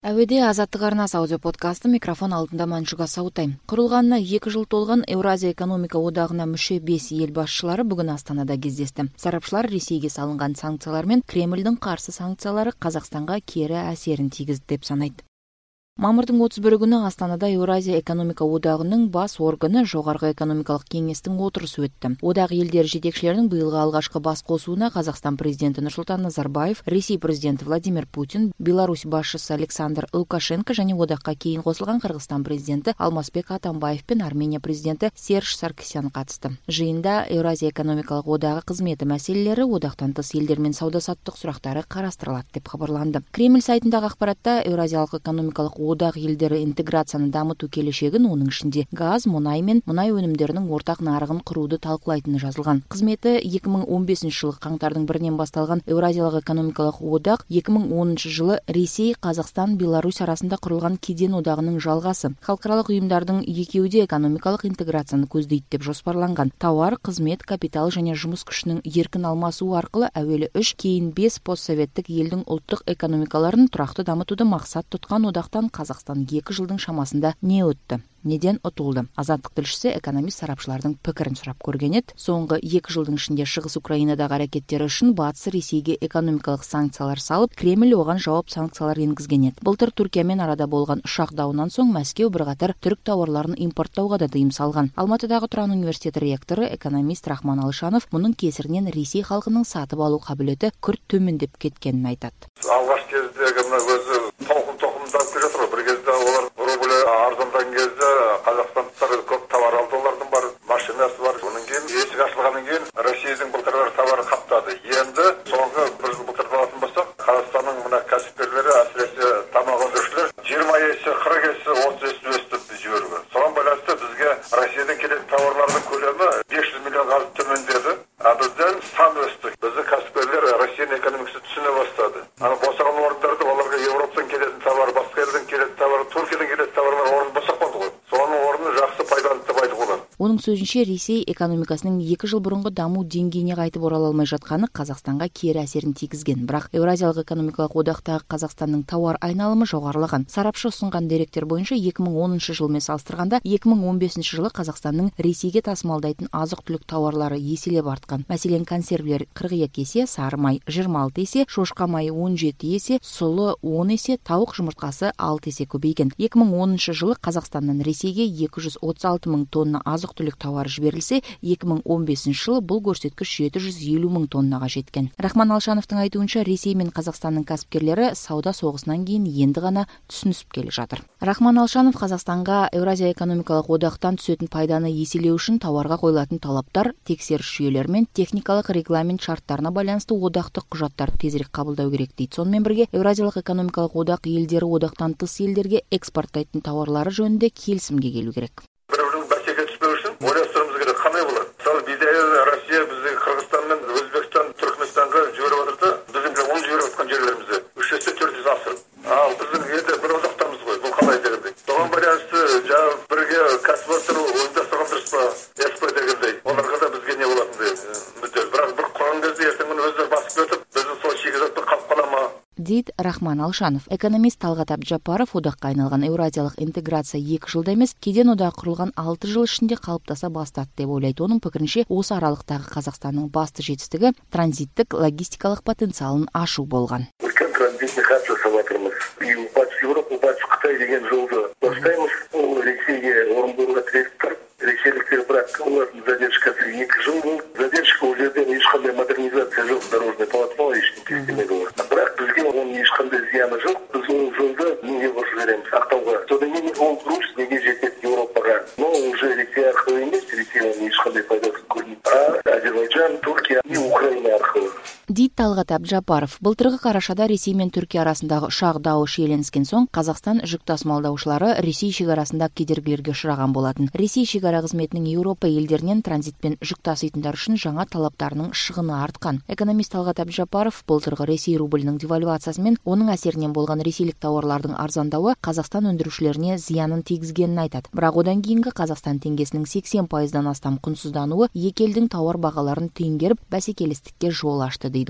Әуеде Азаттық арнасы аудио подкасты, микрофон алдында Маншуга Саутай. Құрылғанына 2 жыл толған Еуразия экономика одағына мүше 5 ел басшылары бүгін Астанада кездесті. Сарапшылар Ресейге салынған санкциялар мен Кремльдің қарсы санкциялары Қазақстанға кері әсерін тигізді деп санайды. Мамырдың 31 күні Астанада Еуразия экономика одағының бас органы Жоғарғы экономикалық кеңестің отырысы өтті. Одақ елдері жетекшілерінің биылғы алғашқы бас қосуына Қазақстан президенті Нұрсұлтан Назарбаев, Ресей президенті Владимир Путин, Беларусь басшысы Александр Лукашенко және одаққа кейін қосылған Қырғызстан президенті Алмазбек Атамбаев пен Армения президенті Серж Саркисян қатысты. Жиында Еуразия экономикалық одағы қызметі мәселелері, одақтан тыс елдермен сауда-саттық сұрақтары қарастырылады деп хабарланды. Кремль сайтындағы ақпаратта Еуразиялық экономикалық одақ елдері интеграцияны дамыту келешегін, оның ішінде газ, мұнай мен мұнай өнімдерінің ортақ нарығын құруды талқылайтыны жазылған. Қызметі 2015 жылы қаңтардың 1-нен басталған Еуразиялық экономикалық одақ 2010 жылы Ресей, Қазақстан, Беларусь арасында құрылған кеден одағының жалғасы. Халықаралық ұйымдардың екеуі де экономикалық интеграцияны көздейді деп жоспарланған. Тауар, қызмет, капитал және жұмыс күшінің еркін алмасуы арқылы әуелі 3, кейін 5 постсоветтік елдің ұлттық экономикаларын тұрақты дамытуды мақсат тұтқан одақтан Қазақстан 2 жылдың шамасында не өтті? Неден ұтылды? Азаттық тілшісі экономист сарапшылардың пікірін сұрап көрген еді. Соңғы 2 жылдың ішінде Шығыс Украинадағы әрекеттері үшін батыс Ресейге экономикалық санкциялар салып, Кремль оған жауап санкциялар енгізген еді. Былтыр Түркиямен арада болған ұшақ дауынан соң Мәскеу бірқатар түрік тауарларын импорттауға да тыйым салған. Алматыдағы Тұран университеті ректоры экономист Рахман Алшанов мұның кесірінен Ресей халқының сатып алу қабілеті күрт төмендеп кеткенін айтады. Алғаш кездегі өзі тоқымдап келе жатыр. Бір кезде олар рубль арзандан кезде қазақстандықтар көп товар алды, олардың бар машинасы бар. Оның кейін есік ашылғаннан кейін Ресейдің былтырғы товары қаптады. Енді соңғы бір жыл былтыр алатын болсақ, Қазақстанның мына кәсіпкерлері, әсіресе тамақ өндірушілер 20 есе, 40 есе, 30 есе өстіп жіберді. Соған байланысты бізге Ресейден келетін тауарлардың көлемі 500 миллионға төмендеді. Бізден сан өсті. Біздің кәсіпкерлер Россияның экономикасы түсіне бастады. Босаған орындарды оларға Европадан келетін товар, басқа елден келетін товар, Түркиядан келетін товарлар орын босап қалды ғой. Соның орны жақсы пайдаланды деп айтуға болады. Оның сөзінше, Ресей экономикасының 2 жыл бұрынғы даму деңгейіне қайтып орала алмай жатқаны Қазақстанға кері әсерін тигізген. Бірақ Еуразиялық экономикалық одақтағы Қазақстанның тауар айналымы жоғарылаған. Сарапшы ұсынған деректер бойынша 2010 жылмен салыстырғанда 2015 жылы Қазақстанның Ресейге тасымалдайтын азық-түлік тауарлары еселеп артқан. Мәселен, консервілер 42 есе, сары май 26 есе, шошқа майы 17 есе, сұлы 10 есе, тауық жұмыртқасы 6 есе көбейген. 2010 жылы Қазақстаннан Ресейге 236 мың тонна азық-түлік тауар жіберілсе, 2015 жылы бұл көрсеткіш 750 мың тоннаға жеткен. Рахман Алшановтың айтуынша, Ресей мен Қазақстанның кәсіпкерлері сауда соғысынан кейін енді ғана түсінісіп келе жатыр. Рахман Алшанов Қазақстанға Еуразия экономикалық одақтан түсетін пайданы еселеу үшін тауарға қойылатын талаптар, тексеріс жүйелері мен техникалық регламент шарттарына байланысты одақтық құжаттарды тезірек қабылдау керек дейді. Сонымен бірге Еуразиялық экономикалық одақ елдері одақтан тыс елдерге экспорттайтын тауарлары жөнінде келісімге келу керек. Бір-бірінің бәсекеге түспеу үшін ойластыруымыз керек. Қандай болады? Мысалы, бидайы Россия біздің Қырғызстан мен Өзбекстан, Түркменстанға жіберіп жатыр да, біздің оны жіберіп жатқан жерлерімізде 3 есе 4 есе асырып. Ал біздің енді бір одақтамыз ғой. Бұл қалай дегендей. Соған байланысты жаңа бірге кәсіпорын ұйымдастырған дұрыс па? СП дегендей. Оларға да бізге не болатындай мүдде. Бірақ бір құрған кезде ертең күні өздері басып өтіп, біздің сол шикізатты қалып қала ма? Дейді Рахман Алшанов. Экономист Талғат Абджапаров одаққа айналған еуразиялық интеграция 2 жылда емес, кеден одағы құрылған 6 жыл ішінде қалыптаса бастады деп ойлайды. Оның пікірінше, осы аралықтағы Қазақстанның басты жетістігі транзиттік логистикалық потенциалын ашу болған. Үлкен транзитный хаб жасап жатырмыз. Батыс Еуропа, батыс Қытай деген жолды бастаймыз. Ол Ресейге орынборға тіреліп тұрып, ресейліктер бірақ олардың задержкасы 2 жыл болды. Задержка ол жерден ешқандай модернизация жоқ, дорожный полотно ештеңе істемеді олар. Бірақ бізге оның ешқандай зияны жоқ. Біз ол жолды неге бұрып жібереміз? Ақтауға. Содан кейін ол груз неге жетеді Еуропаға? Но уже Ресей арқылы емес, Ресей оның ешқандай пайдасын көрмейді. Азербайджан, Түркия и Украина арқылы. Дейді Талғат Абджапаров. Былтырғы қарашада Ресей мен Түркия арасындағы ұшақ дауы шиеленіскен соң, Қазақстан жүк тасымалдаушылары Ресей шекарасында кедергілерге ұшыраған болатын. Ресей шекара қызметінің Еуропа елдерінен транзитпен жүк таситындар үшін жаңа талаптарының шығыны артқан. Экономист Талғат Абджапаров былтырғы Ресей рублінің девальвациясы мен оның әсерінен болған ресейлік тауарлардың арзандауы Қазақстан өндірушілеріне зиянын тигізгенін айтады. Бірақ одан кейінгі Қазақстан теңгесінің 80% астам құнсыздануы екі елдің тауар бағаларын теңгеріп, бәсекелестікке жол ашты дейді ол.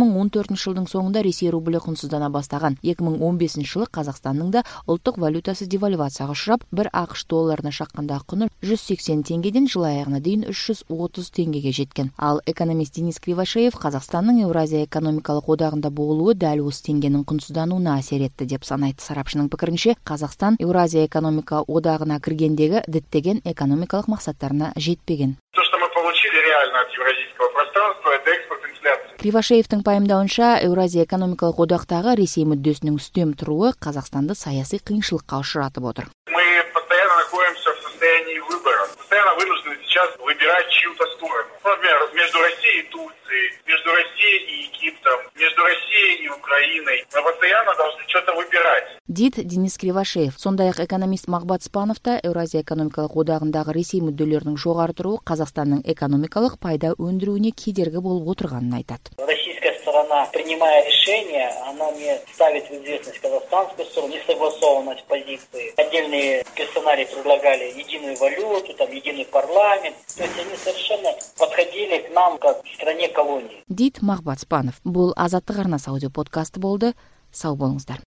2014 жылдың соңында Ресей рублі құнсыздана бастаган. 2015 жылы Казакстандын да улуттук валютасы девальвацияга учурап, бір ақш долларына шаққандағы құны 180 теңгеден жыл аяғына дейін 330 теңгеге жеткен. Ал экономист Денис Кривошеев Казакстандын Евразия экономикалык одагында болуы дәл осы теңгенин құнсыздануына әсер етті деп санайды. Сарапшының пикиринче, Казакстан Евразия экономика одагына киргендеги діттеген экономикалык максаттарына жетпеген. То, что мы получили реально от евразийского пространства, это экспорт инфляции. Кривошеевтің пайымдауынша, Евразия экономикалык одактагы Ресей мүддесінің үстем туруы Казакстанды саясий кыйынчылыкка учуратып отур. Мы постоянно находимся в состоянии выбора. Постоянно вынуждены сейчас выбирать чью-то сторону. Например, между Россией и Турцией, между Россией и Египтом, между Россией и Украиной. Мы постоянно должны что-то выбирать. Дейді Денис Кривошеев. Сондай-ақ экономист Махбат Спанов та Евразия экономикалык одагындагы Ресей мүдделеринин жогары туруу Казакстандын экономикалык пайда өндүрүүнү кедерги болуп отурганын айтат. Российская сторона, принимая решение, она не ставит в известность казахстанскую сторону, несогласованность позиции. Отдельные персонали предлагали единую валюту, единый парламент. То есть они совершенно подходили к нам как к стране колонии. Дейді Махбат Спанов. Бул Азаттык арнасы аудио подкасты болду. Сау болуңуздар.